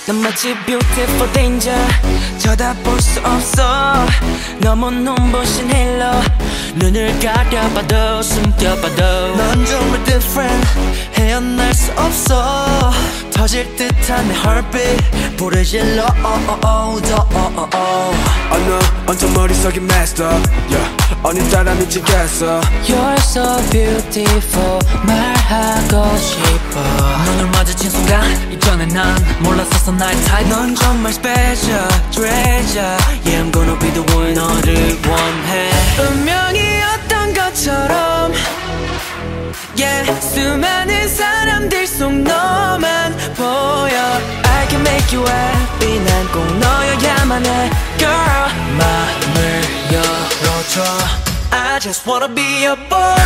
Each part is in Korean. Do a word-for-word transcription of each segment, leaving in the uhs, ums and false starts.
넌 마치 beautiful danger 쳐다볼 수 없어 너무 눈부신 헬로 눈을 가려봐도 숨겨봐도 넌 정말 different 헤어날 수 없어 터질 듯한 내 heartbeat 불을 질러 oh, oh, oh, 더 oh, oh, oh. Oh no 온통 머릿속이 messed up yeah. 오늘따라 미치겠어 You're so beautiful 말하고 싶어 눈을 마주친 순간 이전에 난 몰랐었어 나의 type 넌 정말 special treasure Yeah I'm gonna be the one 너를 원해 운명이었던 것처럼 Yeah 수많은 사람들 속 너만 보여 I can make you happy 난 꼭 너여야만 해 Girl 마음을 열어줘 I just wanna be your boy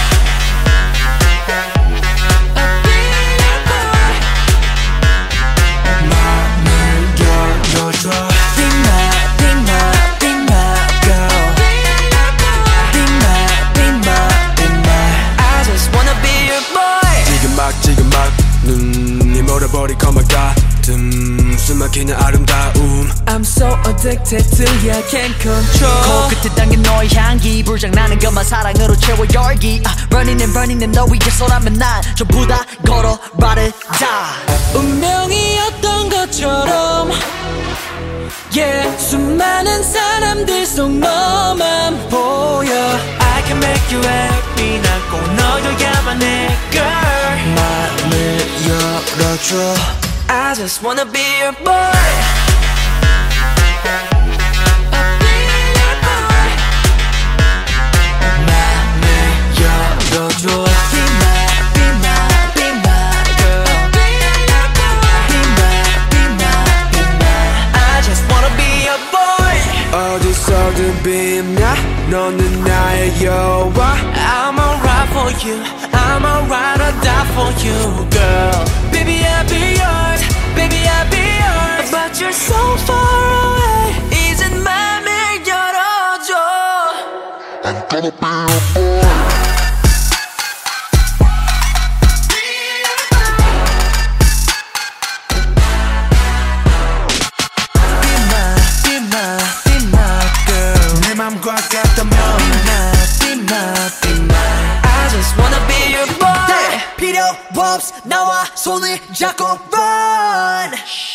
눈이 멀어버릴 것만 같은 숨막히는 아름다움 I'm so addicted to you, I can't control 코끝에 당긴 너의 향기 불장나는 것만 사랑으로 채워 열기 uh, Running and running and 너 위에서라면 난 전부 다 걸어 바르자 운명이었던 것처럼 Yeah 수많은 사람들 속 너만 보여 I can make you happy 난 꼭 너여야만 해 Girl 마음을 열어줘 I just wanna be your boy 어디서든 빛나 너는 나의 여왕 I'm alright for you I'm alright I'll die for you girl Baby I'll be yours Baby I'll be yours But you're so far away 이젠 맘을 열어줘 I'm gonna be your boy 맘과 같다면 Be my, be my I just wanna be your boy 필요 없어 나와 손을 잡고 run